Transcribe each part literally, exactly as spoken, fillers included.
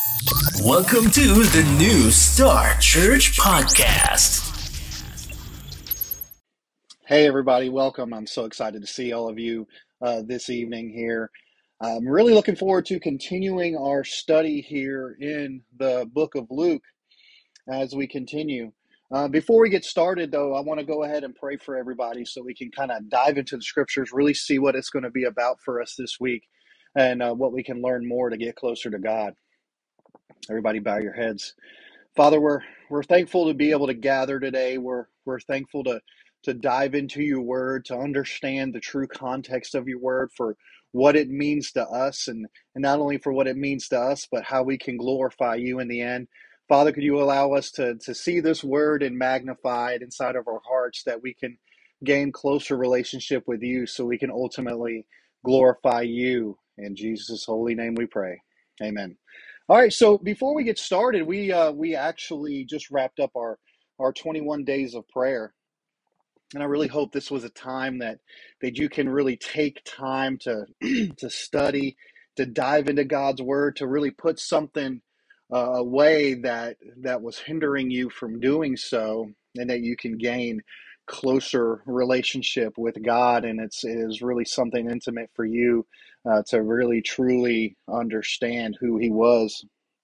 Welcome to the New Start Church Podcast. Hey, everybody, welcome. I'm so excited to see all of you uh, this evening here. I'm really looking forward to continuing our study here in the book of Luke as we continue. Uh, before we get started, though, I want to go ahead and pray for everybody so we can kind of dive into the scriptures, really see what it's going to be about for us this week and uh, what we can learn more to get closer to God. Everybody bow your heads. Father, we're we're thankful to be able to gather today. We're we're thankful to to dive into your word, to understand the true context of your word for what it means to us, and, and not only for what it means to us, but how we can glorify you in the end. Father, could you allow us to, to see this word and magnify it inside of our hearts that we can gain closer relationship with you so we can ultimately glorify you. In Jesus' holy name we pray. Amen. All right, so before we get started, we uh, we actually just wrapped up our our twenty-one days of prayer, and I really hope this was a time that that you can really take time to to study, to dive into God's word, to really put something uh, away that that was hindering you from doing so, and that you can gain closer relationship with God, and it's it is really something intimate for you uh, to really truly understand who He was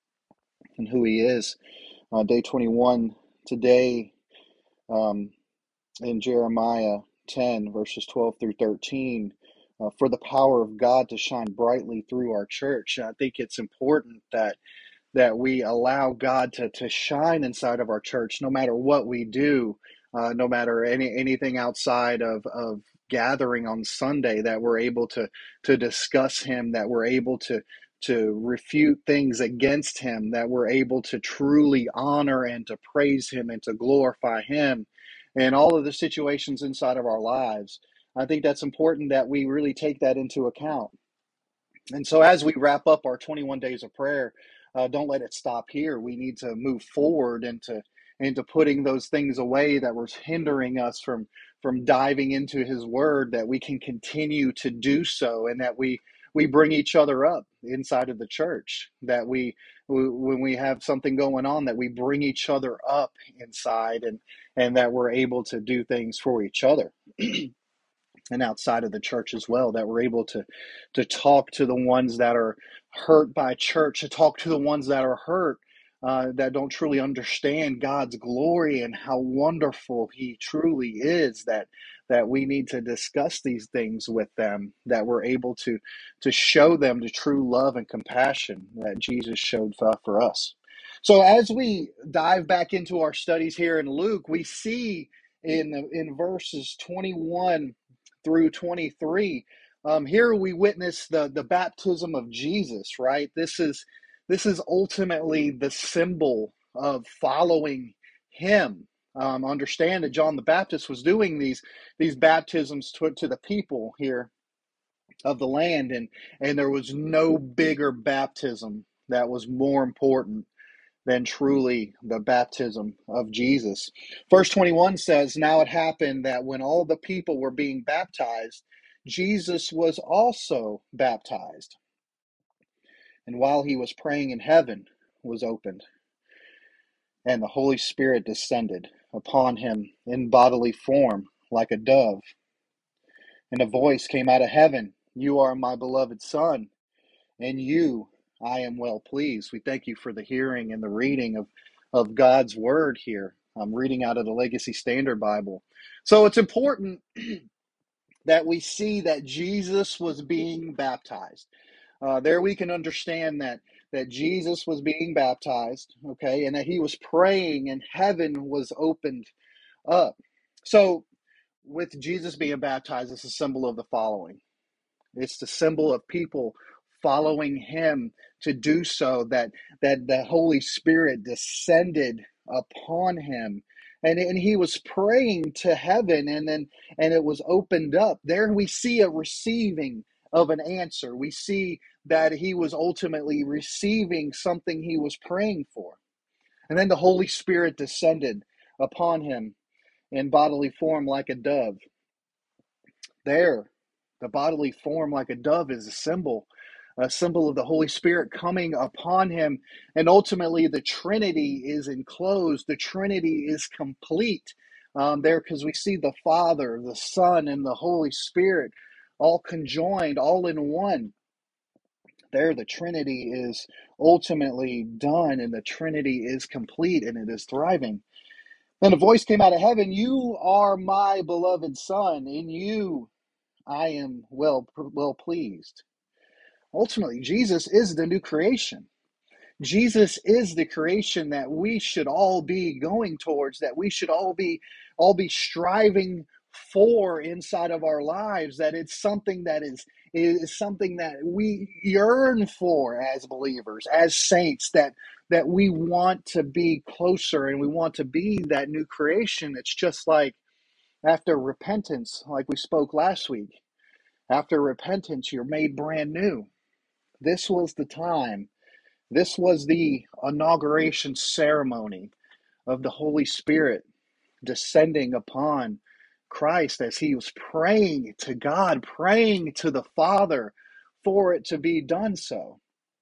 and who He is. Uh, day twenty-one today, um, in Jeremiah ten, verses twelve through thirteen, uh, for the power of God to shine brightly through our church. And I think it's important that that we allow God to, to shine inside of our church, no matter what we do, uh, no matter any anything outside of, of gathering on Sunday, that we're able to to discuss Him, that we're able to to refute things against Him, that we're able to truly honor and to praise Him and to glorify Him in all of the situations inside of our lives. I think that's important that we really take that into account. And so, as we wrap up our twenty-one days of prayer, uh, don't let it stop here. We need to move forward into into putting those things away that were hindering us from from diving into His Word. That we can continue to do so, and that we we bring each other up inside of the church. That we, we when we have something going on, that we bring each other up inside, and and that we're able to do things for each other. And outside of the church as well, that we're able to to talk to the ones that are hurt by church, to talk to the ones that are hurt, uh, that don't truly understand God's glory and how wonderful He truly is, that that we need to discuss these things with them, that we're able to to show them the true love and compassion that Jesus showed for, for us. So as we dive back into our studies here in Luke, we see in in verses twenty-one through twenty-three. Um, here we witness the the baptism of Jesus, right? This is this is ultimately the symbol of following Him. Um, understand that John the Baptist was doing these these baptisms to, to the people here of the land, and and there was no bigger baptism that was more important than truly the baptism of Jesus. Verse twenty-one says, now it happened that when all the people were being baptized, Jesus was also baptized. And while he was praying, in heaven was opened, and the Holy Spirit descended upon him in bodily form like a dove. And a voice came out of heaven, you are my beloved Son, and you I am well pleased. We thank you for the hearing and the reading of, of God's word here. I'm reading out of the Legacy Standard Bible. So it's important that we see that Jesus was being baptized. Uh, there we can understand that that Jesus was being baptized, okay, and that he was praying and heaven was opened up. So with Jesus being baptized, it's a symbol of the following. It's the symbol of people following him to do so, that that the Holy Spirit descended upon him. And, and he was praying to heaven, and then and it was opened up. There we see a receiving of an answer. We see that he was ultimately receiving something he was praying for. And then the Holy Spirit descended upon him in bodily form like a dove. There, the bodily form like a dove is a symbol a symbol of the Holy Spirit coming upon him. And ultimately, the Trinity is enclosed, the Trinity is complete um, there, because we see the Father, the Son, and the Holy Spirit all conjoined, all in one. There, the Trinity is ultimately done, and the Trinity is complete, and it is thriving. Then a voice came out of heaven, "You are my beloved Son, in you I am well, well pleased." Ultimately, Jesus is the new creation. Jesus is the creation that we should all be going towards, that we should all be all be striving for inside of our lives, that it's something that is is something that we yearn for as believers, as saints, that that we want to be closer and we want to be that new creation. It's just like after repentance, like we spoke last week. After repentance, you're made brand new. This was the time. This was the inauguration ceremony of the Holy Spirit descending upon Christ as he was praying to God, praying to the Father for it to be done so.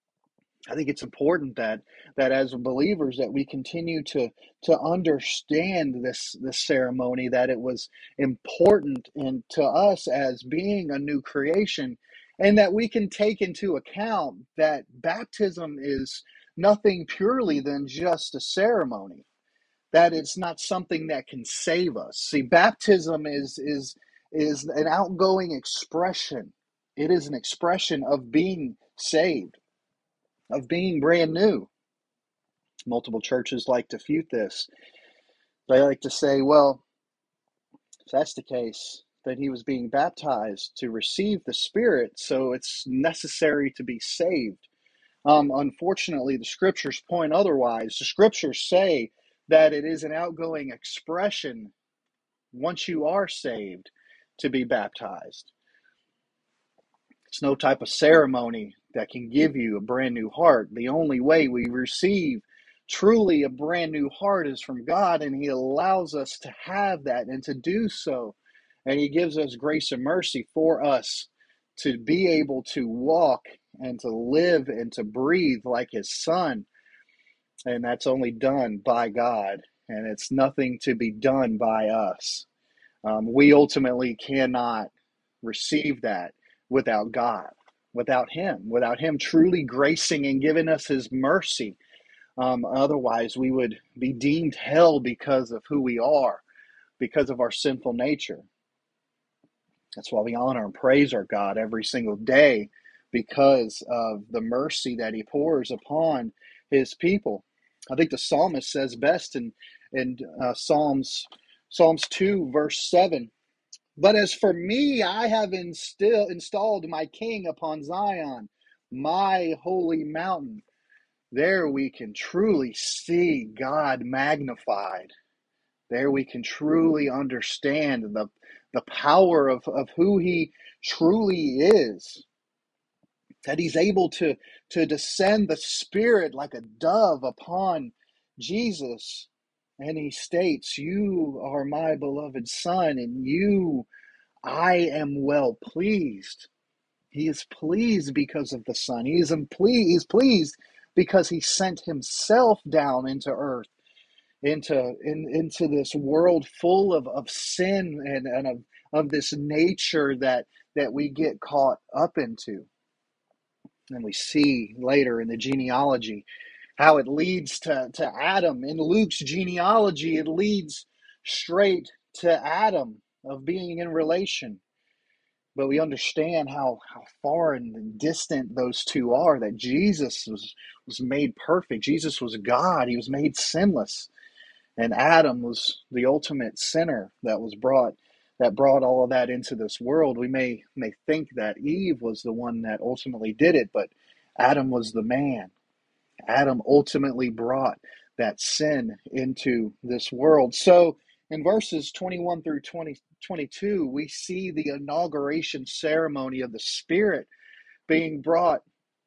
I think it's important that that as believers that we continue to to understand this this ceremony, that it was important and to us as being a new creation, and that we can take into account that baptism is nothing purely than just a ceremony, that it's not something that can save us. See, baptism is is is an outgoing expression. It is an expression of being saved, of being brand new. Multiple churches like to refute this. They like to say, well, if that's the case, then he was being baptized to receive the Spirit, so it's necessary to be saved. Um, unfortunately, the scriptures point otherwise. The scriptures say that it is an outgoing expression once you are saved to be baptized. It's no type of ceremony that can give you a brand new heart. The only way we receive truly a brand new heart is from God, and he allows us to have that and to do so. And he gives us grace and mercy for us to be able to walk and to live and to breathe like his Son. And that's only done by God, and it's nothing to be done by us. Um, we ultimately cannot receive that without God, without him, without him truly gracing and giving us his mercy. Um, otherwise, we would be deemed hell because of who we are, because of our sinful nature. That's why we honor and praise our God every single day, because of the mercy that he pours upon his people. I think the psalmist says best in, in uh, Psalms, Psalms two, verse seven. "But as for me, I have instill, installed my king upon Zion, my holy mountain." There we can truly see God magnified. There we can truly understand the, the power of, of who he truly is. That he's able to, to descend the Spirit like a dove upon Jesus. And he states, "You are my beloved Son, and you I am well pleased." He is pleased because of the Son. He is pleased, he's pleased because he sent himself down into earth, into in, into this world full of, of sin and, and of, of this nature that, that we get caught up into. And we see later in the genealogy how it leads to, to Adam. In Luke's genealogy, it leads straight to Adam, of being in relation. But we understand how, how far and distant those two are, that Jesus was, was made perfect. Jesus was God. He was made sinless. And Adam was the ultimate sinner that was brought that brought all of that into this world. We may may think that Eve was the one that ultimately did it, but Adam was the man. Adam ultimately brought that sin into this world. So in verses twenty-one through twenty, twenty-two, we see the inauguration ceremony of the Spirit being brought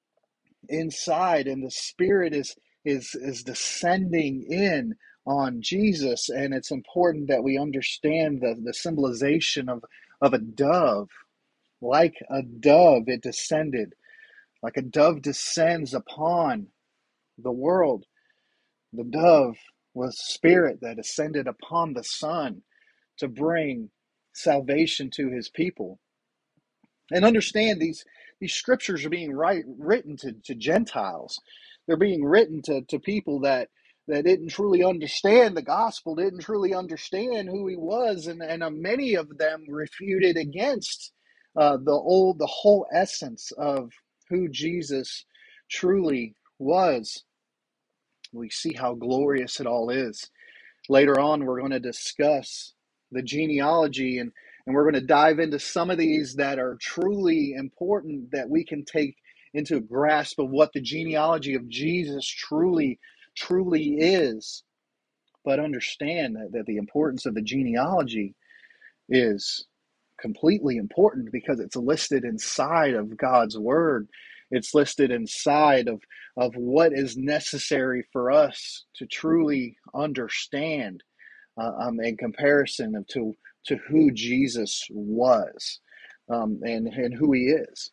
inside, and the Spirit is is is descending in on Jesus. And it's important that we understand the, the symbolization of, of a dove. Like a dove, it descended Like a dove descends upon the world. The dove was spirit that ascended upon the Son to bring salvation to his people. And understand these these scriptures are being write, written to, to Gentiles. They're being written to, to people that that didn't truly understand the gospel, didn't truly understand who he was, and, and uh, many of them refuted against uh, the old the whole essence of who Jesus truly was. We see how glorious it all is. Later on, we're going to discuss the genealogy, and, and we're going to dive into some of these that are truly important that we can take into a grasp of what the genealogy of Jesus truly, truly is. But understand that, that the importance of the genealogy is completely important because it's listed inside of God's word. It's listed inside of, of what is necessary for us to truly understand uh, um, in comparison of to, to who Jesus was um, and, and who he is.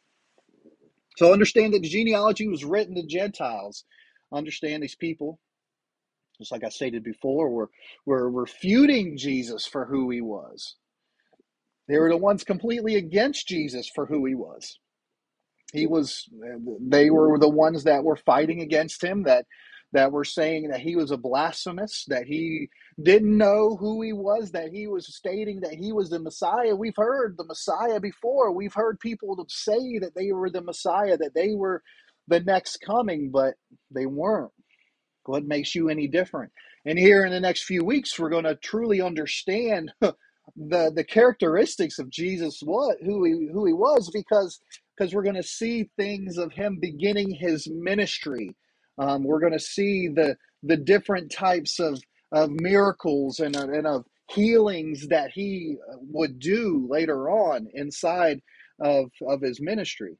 So understand that the genealogy was written to Gentiles. Understand these people, just like I stated before, were, were refuting Jesus for who he was. They were the ones completely against Jesus for who he was. He was, they were the ones that were fighting against him, that that were saying that he was a blasphemous, that he didn't know who he was, that he was stating that he was the Messiah. We've heard the Messiah before. We've heard people say that they were the Messiah, that they were the next coming, but they weren't. What makes you any different? And here in the next few weeks, we're going to truly understand the the characteristics of Jesus, what who he who he was, because because we're going to see things of him beginning his ministry. Um, we're going to see the the different types of of miracles and and of healings that he would do later on inside of of his ministry.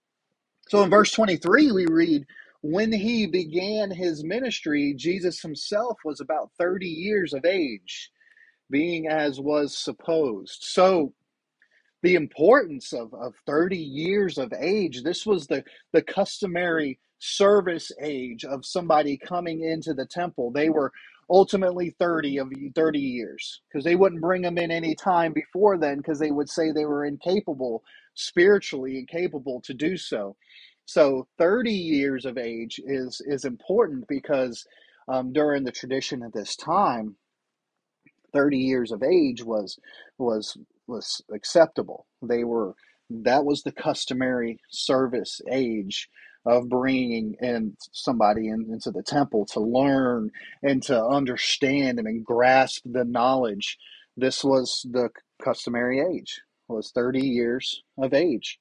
So in verse twenty-three, we read, when he began his ministry, Jesus himself was about thirty years of age, being as was supposed. So the importance of, of thirty years of age, this was the, the customary service age of somebody coming into the temple. They were ultimately thirty of thirty years, because they wouldn't bring them in any time before then, because they would say they were incapable, spiritually incapable to do so. So thirty years of age is is important because um, during the tradition at this time, thirty years of age was was was acceptable. They were that was the customary service age of bringing in somebody in, into the temple to learn and to understand and grasp the knowledge. This was the customary age, was thirty years of age.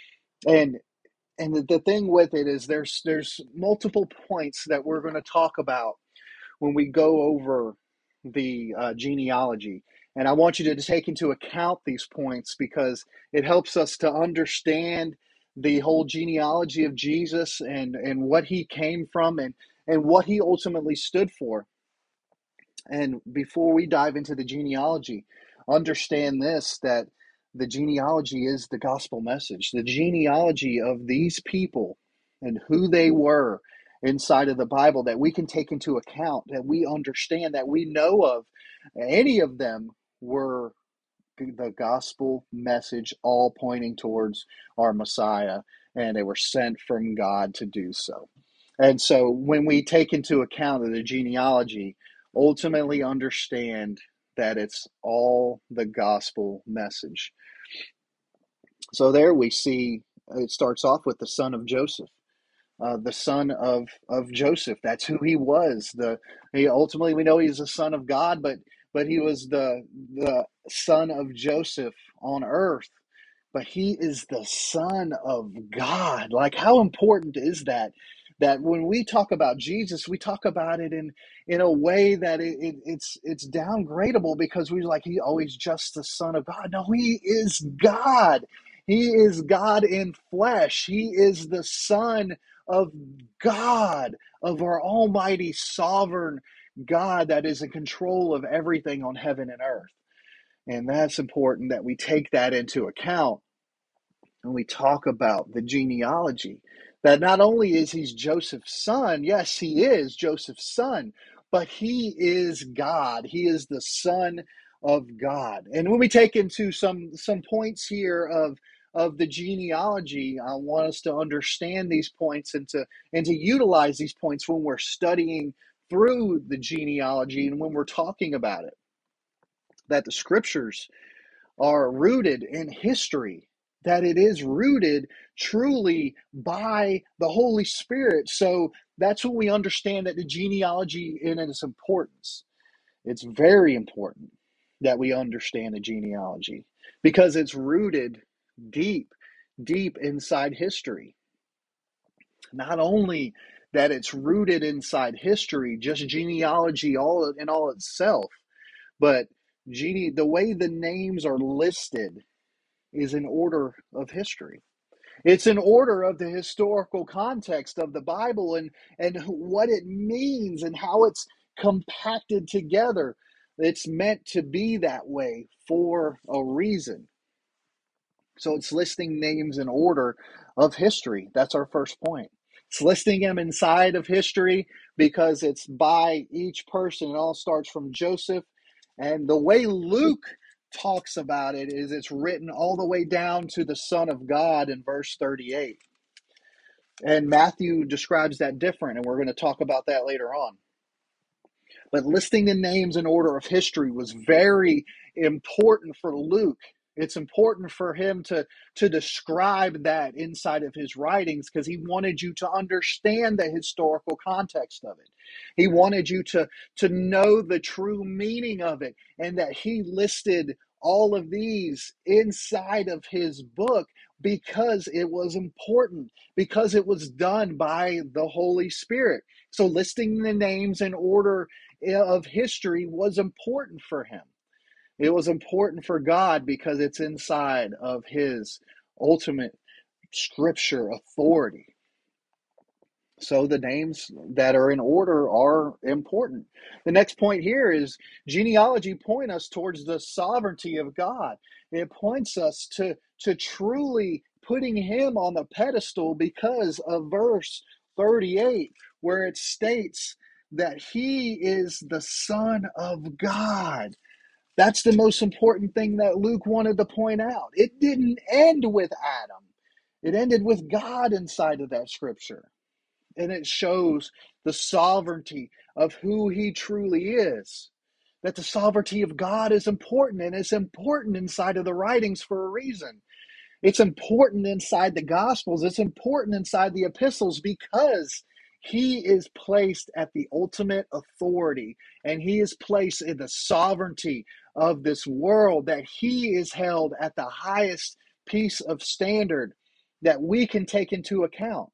And and the, the thing with it is there's there's multiple points that we're going to talk about when we go over the uh, genealogy. And I want you to take into account these points because it helps us to understand the whole genealogy of Jesus and, and what he came from and, and what he ultimately stood for. And before we dive into the genealogy, understand this, that the genealogy is the gospel message. The genealogy of these people and who they were inside of the Bible that we can take into account, that we understand, that we know of, any of them were the gospel message, all pointing towards our Messiah, and they were sent from God to do so. And so when we take into account of the genealogy, ultimately understand that it's all the gospel message. So there we see it starts off with the son of Joseph. Uh, the son of, of Joseph. That's who he was. The he ultimately we know he's the son of God, but but he was the the son of Joseph on earth. But he is the son of God. Like, how important is that? That when we talk about Jesus, we talk about it in in a way that it, it, it's it's downgradable because we're like, he always just the son of God. No, he is God. He is God in flesh. He is the son of God, of our almighty sovereign God that is in control of everything on heaven and earth. And that's important that we take that into account when we talk about the genealogy, That not only is he Joseph's son, yes, he is Joseph's son, but he is God. He is the Son of God. And when we take into some some points here of of the genealogy, I want us to understand these points and to and to utilize these points when we're studying through the genealogy and when we're talking about it. That the scriptures are rooted in history, that it is rooted truly by the Holy Spirit. So that's when we understand that the genealogy in its importance. It's very important that we understand the genealogy because it's rooted deep, deep inside history. Not only that it's rooted inside history, just genealogy all in all itself, but gene the way the names are listed is in order of history. It's in order of the historical context of the Bible and, and what it means and how it's compacted together. It's meant to be that way for a reason. So it's listing names in order of history. That's our first point. It's listing them inside of history because it's by each person. It all starts from Joseph. And the way Luke talks about it is it's written all the way down to the Son of God in verse thirty-eight. And Matthew describes that different, and we're going to talk about that later on. But listing the names in order of history was very important for Luke. It's important for him to, to describe that inside of his writings because he wanted you to understand the historical context of it. He wanted you to, to know the true meaning of it, and that he listed all of these inside of his book because it was important, because it was done by the Holy Spirit. So listing the names in order of history was important for him. It was important for God because it's inside of his ultimate scripture authority. So the names that are in order are important. The next point here is genealogy point us towards the sovereignty of God. It points us to, to truly putting him on the pedestal because of verse thirty-eight, where it states that he is the Son of God. That's the most important thing that Luke wanted to point out. It didn't end with Adam. It ended with God inside of that scripture. And it shows the sovereignty of who he truly is. That the sovereignty of God is important, and it's important inside of the writings for a reason. It's important inside the Gospels. It's important inside the epistles because he is placed at the ultimate authority, and he is placed in the sovereignty of this world, that he is held at the highest piece of standard that we can take into account.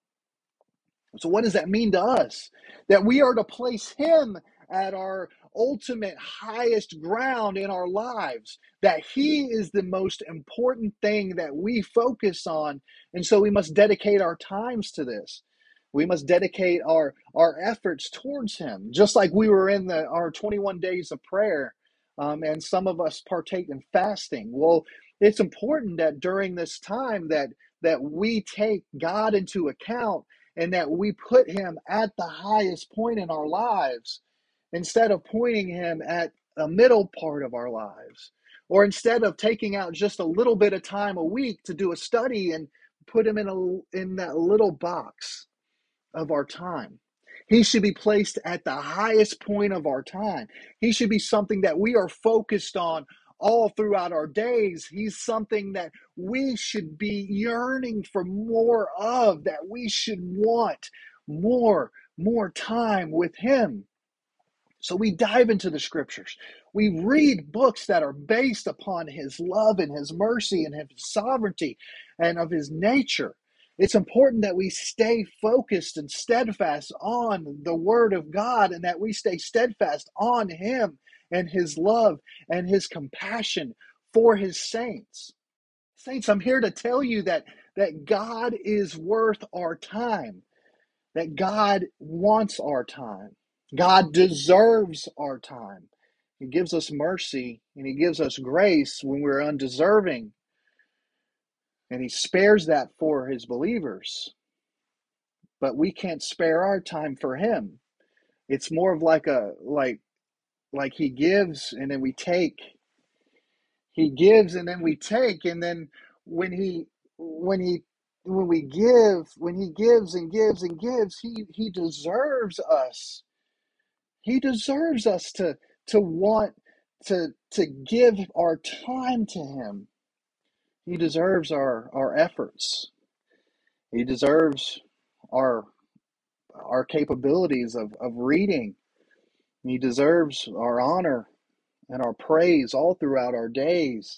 So what does that mean to us? That we are to place him at our ultimate highest ground in our lives, that he is the most important thing that we focus on. And so we must dedicate our times to this. We must dedicate our, our efforts towards him, just like we were in the, our twenty-one days of prayer. Um, and some of us partake in fasting. Well, it's important that during this time that, that we take God into account and that we put him at the highest point in our lives instead of pointing him at a middle part of our lives, or instead of taking out just a little bit of time a week to do a study and put him in a in that little box of our time. He should be placed at the highest point of our time. He should be something that we are focused on all throughout our days. He's something that we should be yearning for more of, that we should want more, more time with him. So we dive into the scriptures. We read books that are based upon his love and his mercy and his sovereignty and of his nature. It's important that we stay focused and steadfast on the word of God, and that we stay steadfast on him and his love and his compassion for his saints. Saints, I'm here to tell you that, that God is worth our time, that God wants our time. God deserves our time. He gives us mercy and he gives us grace when we're undeserving. And he spares that for his believers. but we can't spare our time for him. It's more of like a like like he gives and then we take. He gives and then we take, and then when he when he when we give, when he gives and gives and gives, he he deserves us. He deserves us to to want to to give our time to him. He deserves our our efforts. He deserves our our capabilities of, of reading. He deserves our honor and our praise all throughout our days.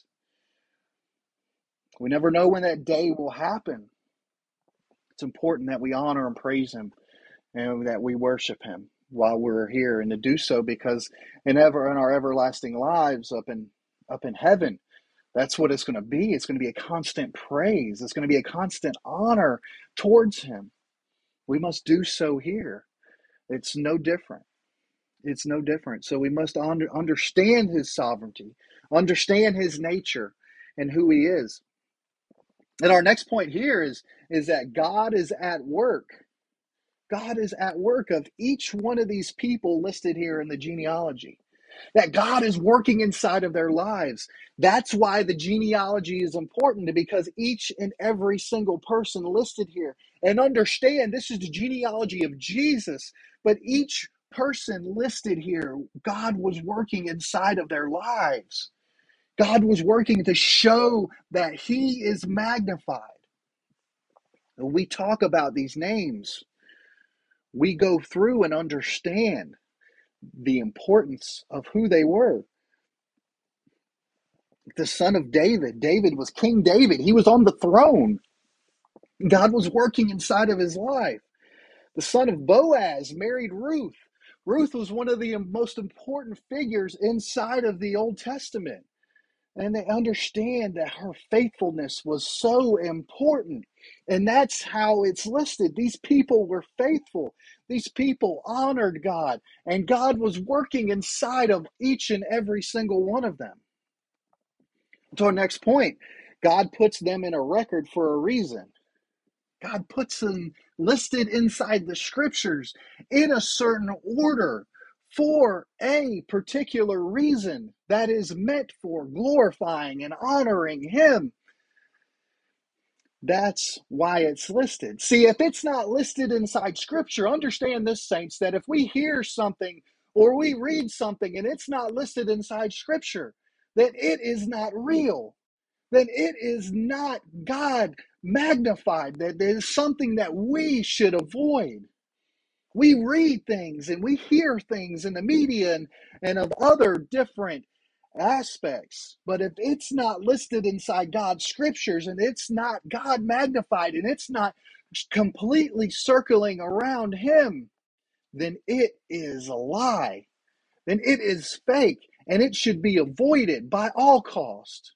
We never know when that day will happen. It's important that we honor and praise him and that we worship him while we're here, and to do so because in ever in our everlasting lives up in up in heaven, that's what it's going to be. It's going to be a constant praise. It's going to be a constant honor towards him. We must do so here. It's no different. It's no different. So we must under, understand his sovereignty, understand his nature and who he is. And our next point here is, is that God is at work. God is at work of each one of these people listed here in the genealogy. That God is working inside of their lives. That's why the genealogy is important, because each and every single person listed here, and understand this is the genealogy of Jesus, but each person listed here, God was working inside of their lives. God was working to show that he is magnified. When we talk about these names, we go through and understand the importance of who they were. The son of David, David was King David. He was on the throne. God was working inside of his life. The son of Boaz married Ruth. Ruth was one of the most important figures inside of the Old Testament. And they understand that her faithfulness was so important. And that's how it's listed. These people were faithful. These people honored God. And God was working inside of each and every single one of them. To our next point, God puts them in a record for a reason. God puts them listed inside the scriptures in a certain order for a particular reason that is meant for glorifying and honoring him. That's why it's listed. See, if it's not listed inside scripture, understand this, saints, that if we hear something or we read something and it's not listed inside scripture, that it is not real. Then it is not God magnified. That there's something that we should avoid. We read things and we hear things in the media and, and of other different aspects. But if it's not listed inside God's scriptures and it's not God magnified and it's not completely circling around him, then it is a lie. Then it is fake and it should be avoided by all cost.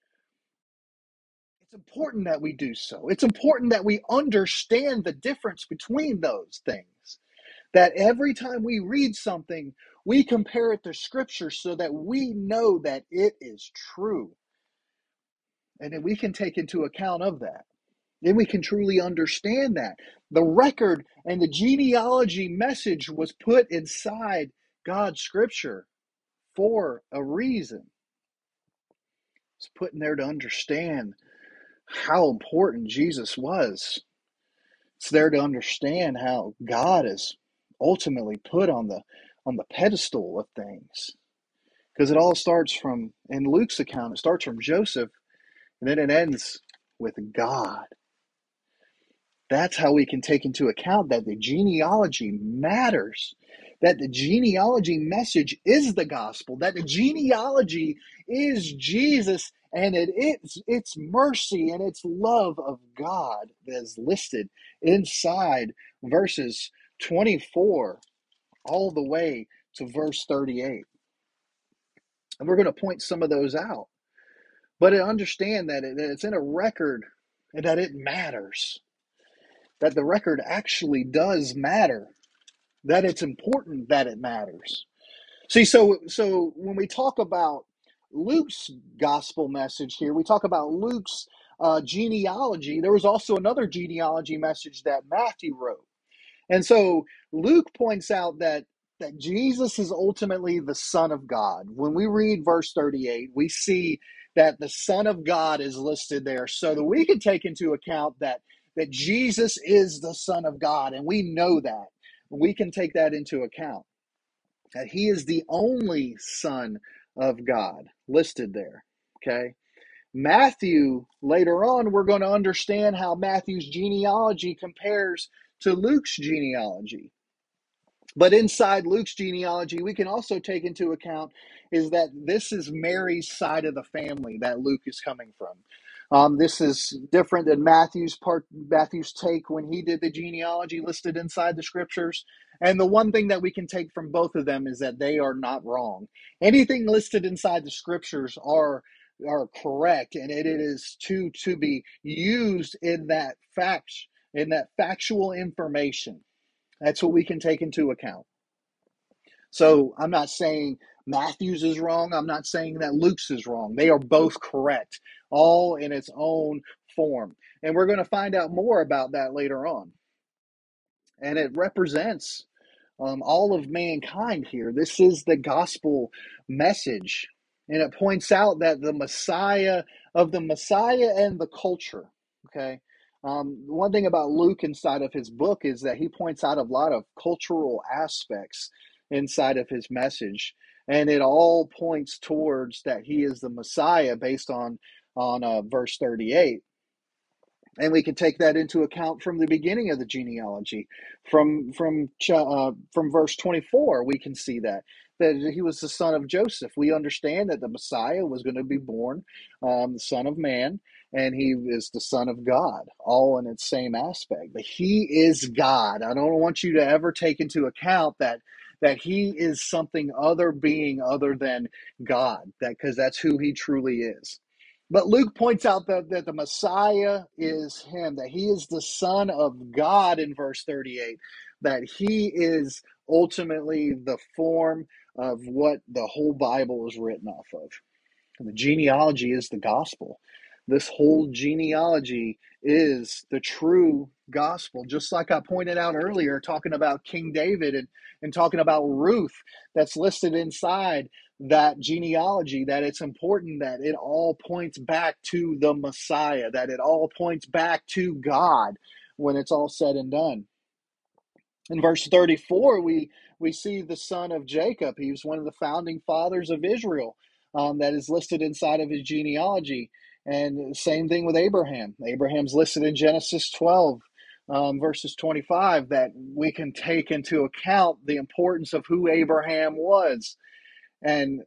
It's important that we do so. It's important that we understand the difference between those things. That every time we read something, we compare it to scripture so that we know that it is true. And then we can take into account of that. Then we can truly understand that. The record and the genealogy message was put inside God's scripture for a reason. It's put in there to understand how important Jesus was. It's there to understand how God is ultimately put on the on the pedestal of things. Because it all starts from, in Luke's account, it starts from Joseph, and then it ends with God. That's how we can take into account that the genealogy matters, that the genealogy message is the gospel, that the genealogy is Jesus, and it is its mercy and its love of God that is listed inside verses twenty-four all the way to verse thirty-eight. And we're going to point some of those out. But understand that, it, that it's in a record and that it matters. That the record actually does matter. That it's important that it matters. See, so so when we talk about Luke's gospel message here, we talk about Luke's uh, genealogy. There was also another genealogy message that Matthew wrote. And so Luke points out that that Jesus is ultimately the Son of God. When we read verse thirty-eight, we see that the Son of God is listed there so that we can take into account that, that Jesus is the Son of God, and we know that. We can take that into account, that he is the only Son of God listed there, okay? Matthew, later on, we're going to understand how Matthew's genealogy compares to Luke's genealogy. But inside Luke's genealogy, we can also take into account is that this is Mary's side of the family that Luke is coming from. Um, this is different than Matthew's part, Matthew's take when he did the genealogy listed inside the scriptures. And the one thing that we can take from both of them is that they are not wrong. Anything listed inside the scriptures are are correct, and it is to to be used in that fact in that factual information. That's what we can take into account. So I'm not saying Matthew's is wrong. I'm not saying that Luke's is wrong. They are both correct, all in its own form. And we're going to find out more about that later on. And it represents um, all of mankind here. This is the gospel message. And it points out that the Messiah, of the Messiah and the culture, okay? Um, one thing about Luke inside of his book is that he points out a lot of cultural aspects inside of his message. And it all points towards that he is the Messiah based on, on uh, verse thirty-eight. And we can take that into account from the beginning of the genealogy. From from uh, from verse twenty-four, we can see that that he was the son of Joseph. We understand that the Messiah was going to be born, um, the Son of Man, and he is the Son of God, all in its same aspect. But he is God. I don't want you to ever take into account that that he is something other being other than God, that because that's who he truly is. But Luke points out that, that the Messiah is him, that he is the Son of God in verse thirty-eight, that he is ultimately the form of what the whole Bible is written off of. And the genealogy is the gospel. This whole genealogy is the true gospel. Just like I pointed out earlier, talking about King David and, and talking about Ruth, that's listed inside that genealogy, that it's important that it all points back to the Messiah, that it all points back to God when it's all said and done. In verse thirty-four, we, we see the son of Jacob. He was one of the founding fathers of Israel, um, that is listed inside of his genealogy. And same thing with Abraham. Abraham's listed in Genesis twelve, um, verses twenty-five, that we can take into account the importance of who Abraham was. And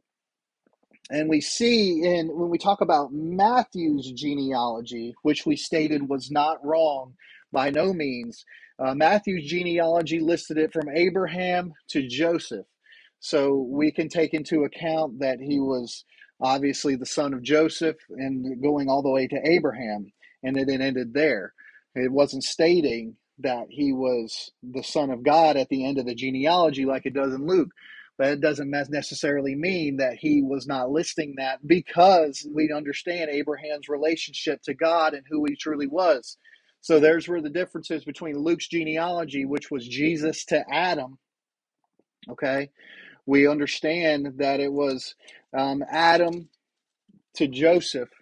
and we see in when we talk about Matthew's genealogy, which we stated was not wrong by no means, uh, Matthew's genealogy listed it from Abraham to Joseph. So we can take into account that he was obviously the son of Joseph and going all the way to Abraham, and it ended there. It wasn't stating that he was the son of God at the end of the genealogy like it does in Luke. But it doesn't necessarily mean that he was not listing that, because we understand Abraham's relationship to God and who he truly was. So there's where the difference is between Luke's genealogy, which was Jesus to Adam. Okay, we understand that it was um, Adam to Joseph.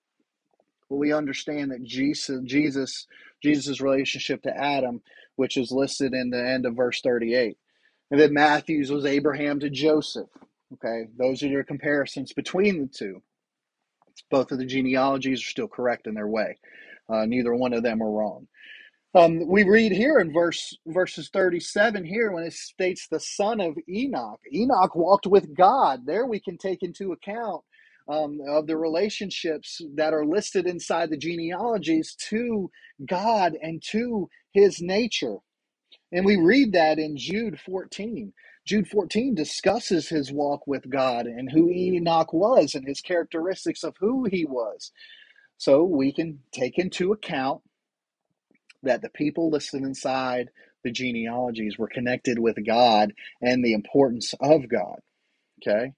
But we understand that Jesus, Jesus, Jesus' relationship to Adam, which is listed in the end of verse thirty-eight. And then Matthew's was Abraham to Joseph. Okay, those are your comparisons between the two. Both of the genealogies are still correct in their way. Uh, neither one of them are wrong. Um, we read here in verse verses thirty-seven here when it states the son of Enoch. Enoch walked with God. There we can take into account um, of the relationships that are listed inside the genealogies to God and to his nature. And we read that in Jude fourteen. Jude fourteen discusses his walk with God and who Enoch was and his characteristics of who he was. So we can take into account that the people listed inside the genealogies were connected with God and the importance of God. Okay?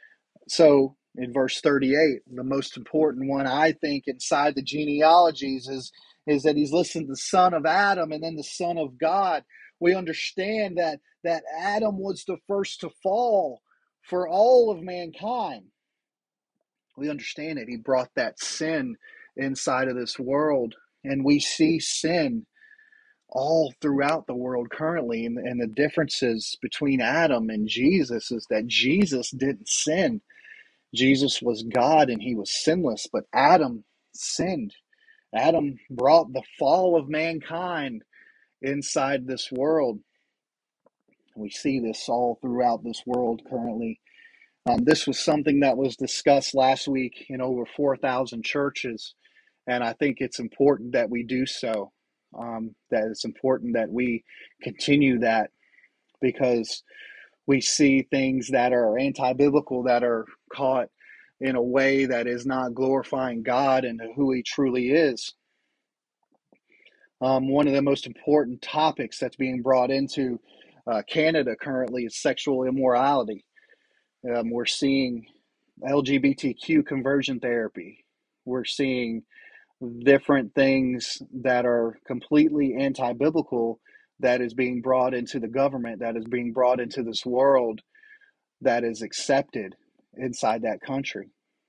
So in verse thirty-eight, the most important one, I think, inside the genealogies is, is that he's listed the son of Adam and then the son of God. We understand that, that Adam was the first to fall for all of mankind. We understand it. He brought that sin inside of this world, and we see sin all throughout the world currently. And, and the differences between Adam and Jesus is that Jesus didn't sin. Jesus was God and he was sinless, but Adam sinned. Adam brought the fall of mankind inside this world. We see this all throughout this world currently. Um, this was something that was discussed last week in over four thousand churches, and I think it's important that we do so. Um, that it's important that we continue that, because we see things that are anti-biblical, that are caught in a way that is not glorifying God and who he truly is. Um, one of the most important topics that's being brought into uh, Canada currently is sexual immorality. Um, we're seeing L G B T Q conversion therapy. We're seeing different things that are completely anti-biblical that is being brought into the government, that is being brought into this world, that is accepted inside that country,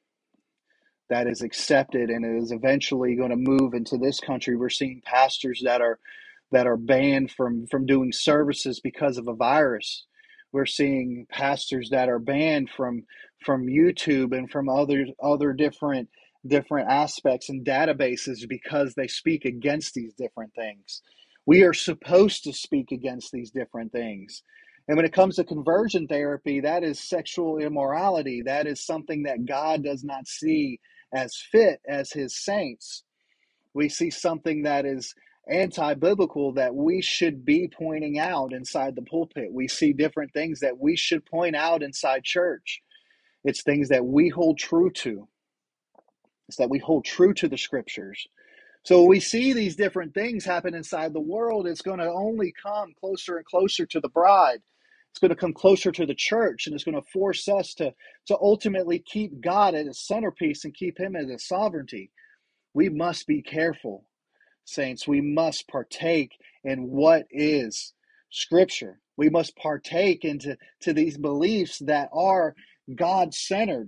that is accepted, and it is eventually going to move into this country. We're seeing pastors that are that are banned from from doing services because of a virus. We're seeing pastors that are banned from from YouTube and from other other different different aspects and databases because they speak against these different things. We are supposed to speak against these different things. And when it comes to conversion therapy, that is sexual immorality. That is something that God does not see as fit as his saints. We see something that is anti-biblical that we should be pointing out inside the pulpit. We see different things that we should point out inside church. It's things that we hold true to. It's that we hold true to the scriptures. So we see these different things happen inside the world. It's going to only come closer and closer to the bride. It's going to come closer to the church, and it's going to force us to, to ultimately keep God at his centerpiece and keep him at his sovereignty. We must be careful, saints. We must partake in what is Scripture. We must partake into to these beliefs that are God-centered.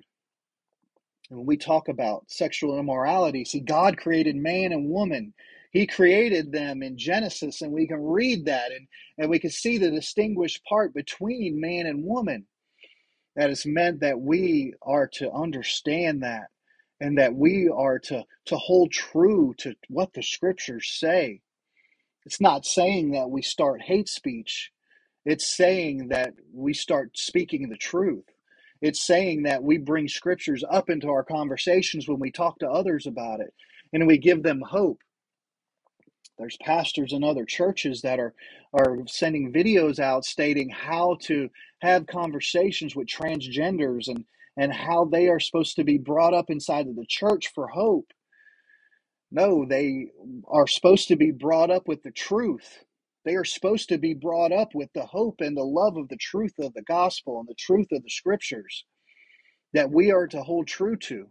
And when we talk about sexual immorality, see, God created man and woman. He created them in Genesis, and we can read that, and, and we can see the distinguished part between man and woman. That is meant that we are to understand that, and that we are to, to hold true to what the scriptures say. It's not saying that we start hate speech. It's saying that we start speaking the truth. It's saying that we bring scriptures up into our conversations when we talk to others about it, and we give them hope. There's pastors in other churches that are, are sending videos out stating how to have conversations with transgenders, and, and how they are supposed to be brought up inside of the church for hope. No, they are supposed to be brought up with the truth. They are supposed to be brought up with the hope and the love of the truth of the gospel and the truth of the scriptures that we are to hold true to.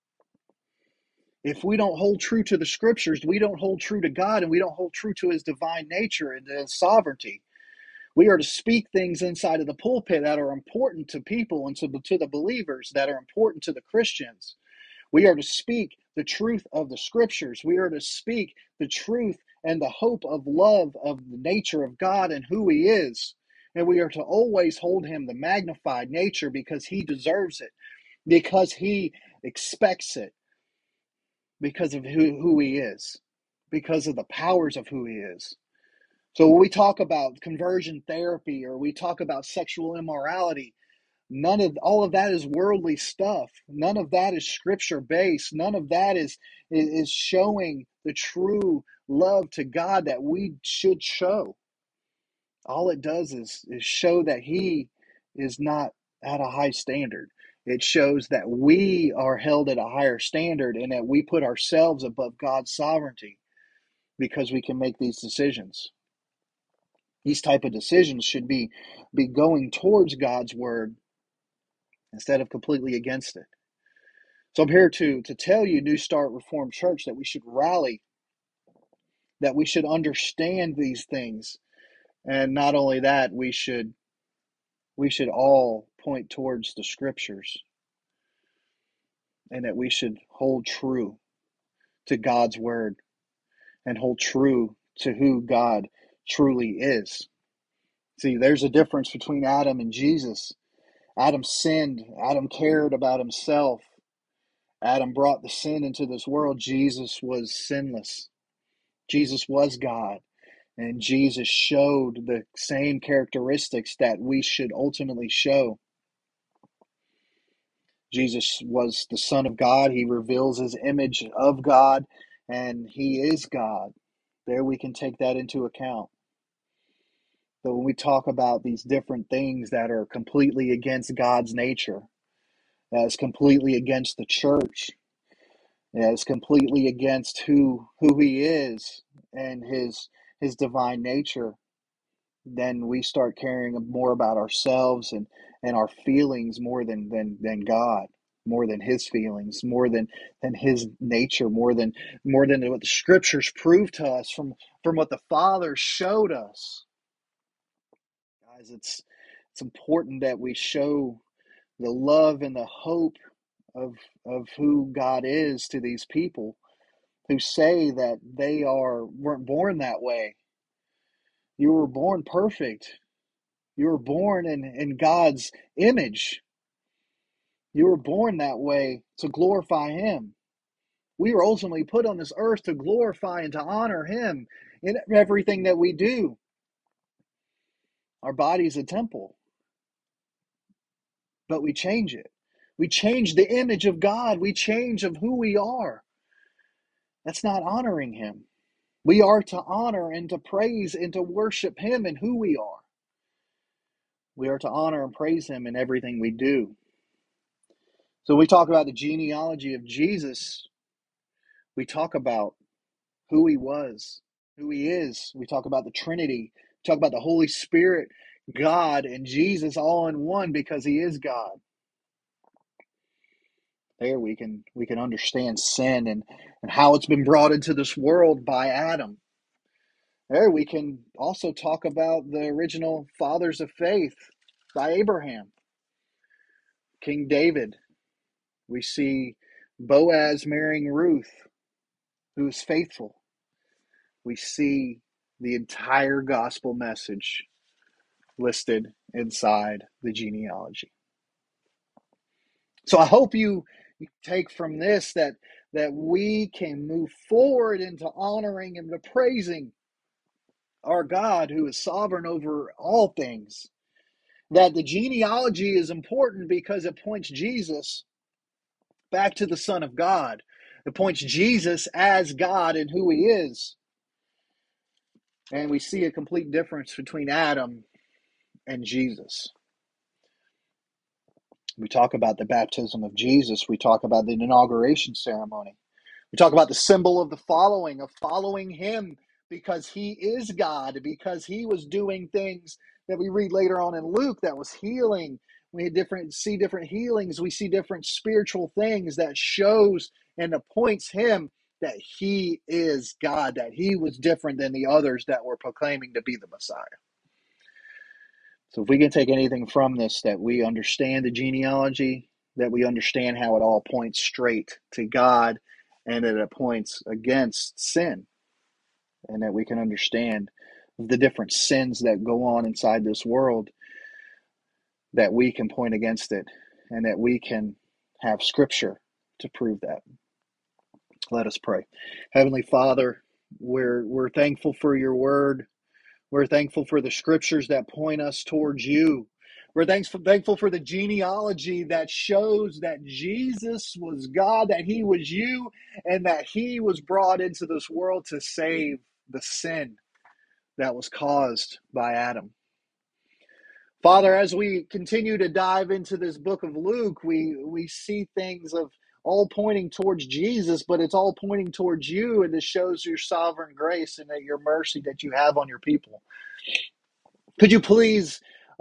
If we don't hold true to the scriptures, we don't hold true to God, and we don't hold true to his divine nature and his sovereignty. We are to speak things inside of the pulpit that are important to people and to the, to the believers, that are important to the Christians. We are to speak the truth of the scriptures. We are to speak the truth and the hope of love of the nature of God and who he is. And we are to always hold him the magnified nature, because he deserves it, because he expects it, because of who, who he is, because of the powers of who he is. So when we talk about conversion therapy, or we talk about sexual immorality, none of all of that is worldly stuff. None of that is scripture based. None of that is is showing the true love to God that we should show. All it does is is show that he is not at a high standard. It shows that we are held at a higher standard, and that we put ourselves above God's sovereignty, because we can make these decisions. These type of decisions should be be going towards God's word instead of completely against it. So I'm here to, to tell you, New Start Reformed Church, that we should rally, that we should understand these things, And not only that, we should we should all point towards the scriptures, and that we should hold true to God's word and hold true to who God truly is. See, there's a difference between Adam and Jesus. Adam sinned. Adam cared about himself. Adam brought the sin into this world. Jesus was sinless. Jesus was God. And Jesus showed the same characteristics that we should ultimately show. Jesus was the Son of God. He reveals his image of God, and he is God. There we can take that into account. So when we talk about these different things that are completely against God's nature, that is completely against the church, that is completely against who who he is and his his divine nature, then we start caring more about ourselves and, and our feelings more than, than than God, more than his feelings, more than than his nature, more than more than what the scriptures prove to us from from what the Father showed us. Guys, it's it's important that we show the love and the hope of of who God is to these people who say that they are weren't born that way. You were born perfect. You were born in, in God's image. You were born that way to glorify him. We were ultimately put on this earth to glorify and to honor him in everything that we do. Our body is a temple, but we change it. We change the image of God. We change of who we are. That's not honoring him. We are to honor and to praise and to worship him in who we are. We are to honor and praise him in everything we do. So we talk about the genealogy of Jesus. We talk about who he was, who he is. We talk about the Trinity. We talk about the Holy Spirit, God, and Jesus all in one because he is God. There we can we can understand sin and, and how it's been brought into this world by Adam. There we can also talk about the original fathers of faith by Abraham, King David. We see Boaz marrying Ruth, who is faithful. We see the entire gospel message listed inside the genealogy. So I hope you take from this that, that we can move forward into honoring and to praising our God who is sovereign over all things. That the genealogy is important because it points Jesus back to the Son of God. It points Jesus as God and who he is. And we see a complete difference between Adam and Jesus. We talk about the baptism of Jesus. We talk about the inauguration ceremony. We talk about the symbol of the following, of following him because he is God, because he was doing things that we read later on in Luke that was healing. We had different, see different healings. We see different spiritual things that shows and points him that he is God, that he was different than the others that were proclaiming to be the Messiah. So if we can take anything from this, that we understand the genealogy, that we understand how it all points straight to God, and that it points against sin, and that we can understand the different sins that go on inside this world, that we can point against it, and that we can have scripture to prove that. Let us pray. Heavenly Father, we're we're thankful for your word. We're thankful for the scriptures that point us towards you. We're thankful, thankful for the genealogy that shows that Jesus was God, that he was you, and that he was brought into this world to save the sin that was caused by Adam. Father, as we continue to dive into this book of Luke, we, we see things of all pointing towards Jesus, but it's all pointing towards you, and this shows your sovereign grace and that your mercy that you have on your people. Could you please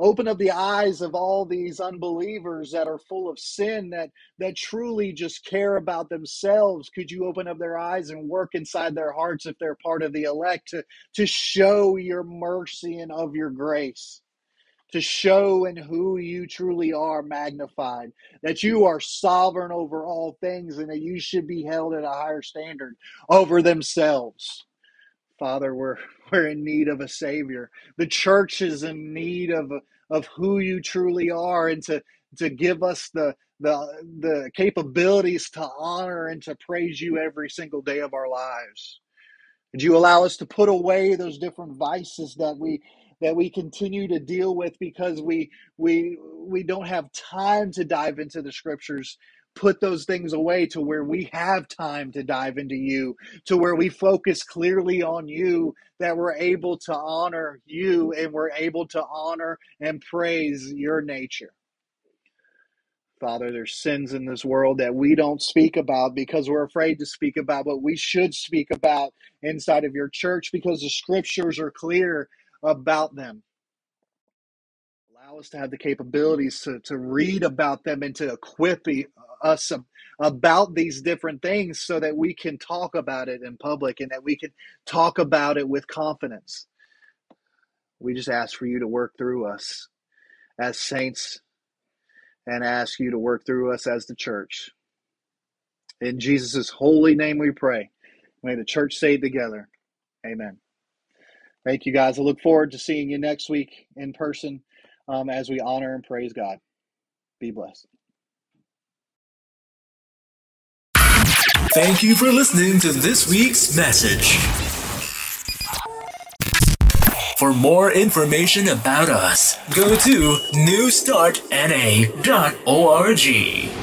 Open up the eyes of all these unbelievers that are full of sin, that, that truly just care about themselves. Could you open up their eyes and work inside their hearts if they're part of the elect to, to show your mercy and of your grace? To show in who you truly are magnified, that you are sovereign over all things and that you should be held at a higher standard over themselves. Father, we're we're in need of a Savior. The church is in need of, of who you truly are, and to, to give us the, the, the capabilities to honor and to praise you every single day of our lives. Would you allow us to put away those different vices that we that we continue to deal with because we we we don't have time to dive into the scriptures? Put those things away to where we have time to dive into you, to where we focus clearly on you, that we're able to honor you and we're able to honor and praise your nature. Father, there's sins in this world that we don't speak about because we're afraid to speak about, but we should speak about inside of your church because the scriptures are clear about them. Allow us to have the capabilities to, to read about them and to equip us about these different things so that we can talk about it in public and that we can talk about it with confidence. We just ask for you to work through us as saints and ask you to work through us as the church. In Jesus' holy name we pray. May the church say it together. Amen. Thank you, guys. I look forward to seeing you next week in person um, as we honor and praise God. Be blessed. Thank you for listening to this week's message. For more information about us, go to new start N A dot org.